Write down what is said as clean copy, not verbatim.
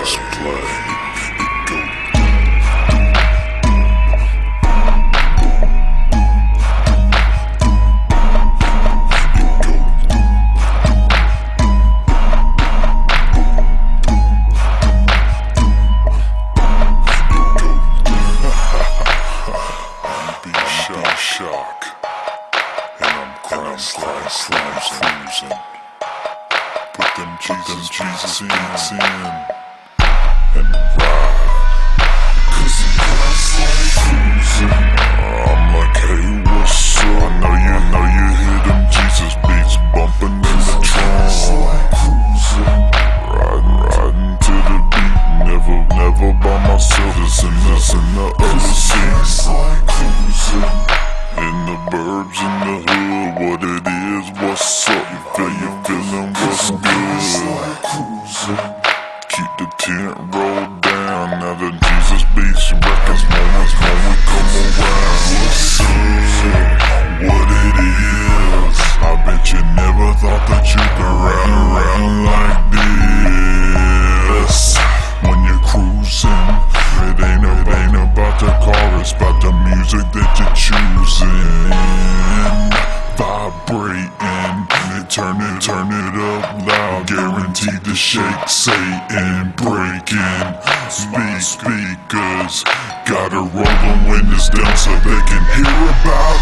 Press play. Shock, and I'm cruising. Put them Jesus beats in and ride. 'Cause I'm cruising. I'm like, hey, what's up? I know you hear them Jesus beats bumping in the trunk. Riding to the beat, never by myself. Just in the other seats. In the burbs, in the hood, what it is, what's up? You feeling what's good? Keep the tent rolled down. Now the Jesus Beats records moments when we come around. What's up? What it is? I bet you never thought that you could ride around like this. When you're cruising, it ain't about the car, it's about the music that you're choosing. Vibrating, turn it up loud, guaranteed to shake Satan, breaking speakers. Gotta roll the windows down so they can hear about